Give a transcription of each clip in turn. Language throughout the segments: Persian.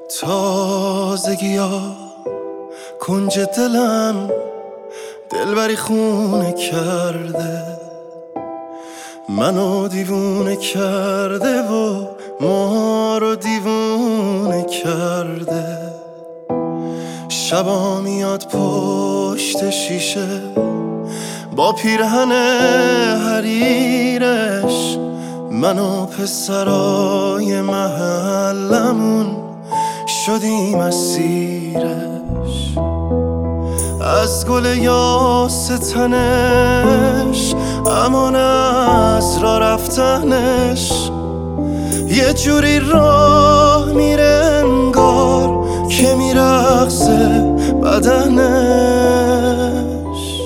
تازگی ها کنج دلم دلبری خونه کرده، منو دیوونه کرده و ما رو دیوونه کرده. شبا میاد پشت شیشه با پیرهن حریرش، منو پسرای محلمون شدیم اسیرش. از گل یاس تنش امان از را رفتنش، یه جوری راه میره انگار که میرقصه بدنش.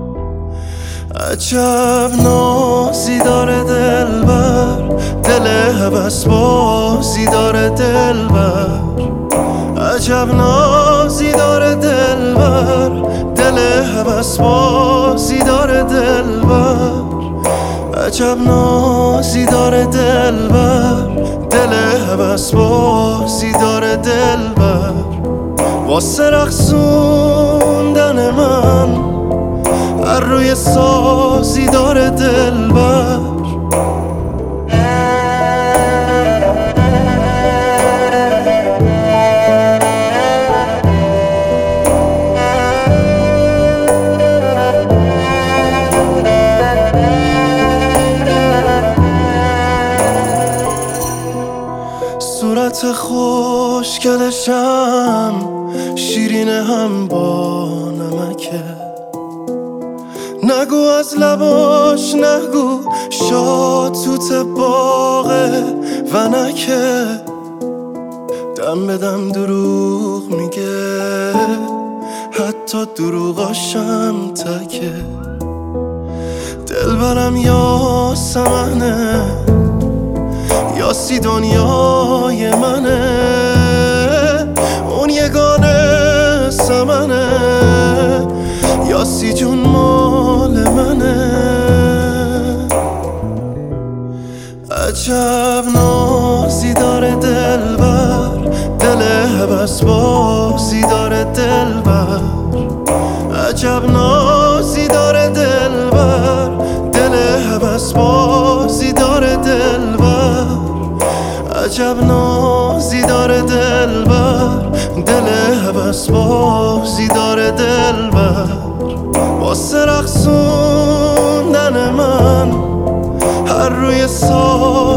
عجب نازی داره دلبر، دل هوس بازی داره دلبر. عجب نازی داره دلبر، دل هوس بازی داره دلبر. عجب نازی داره دلبر، دل هوس بازی داره دلبر. واسه رقصوندن من هر روی سازی داره دلبر. صورت خوشگلشم شیرینه هم با نمکه، نگو از لباش نگو شاد توت باغ ونکه. دم به دم دروغ میگه حتی دروغاشم تکه. دلبرم یا سمنه یاسی دنیای منه، اون یگانه سمنه یاسی جون مال منه. عجب نازی داره دلبر، دل هوس بازی داره دلبر. عجب نازی داره دلبر، دل هوس بازی داره دلبر. عجب نازی داره دلبر، دل هوس بازی داره دلبر. واسه رقصوندن من هر روی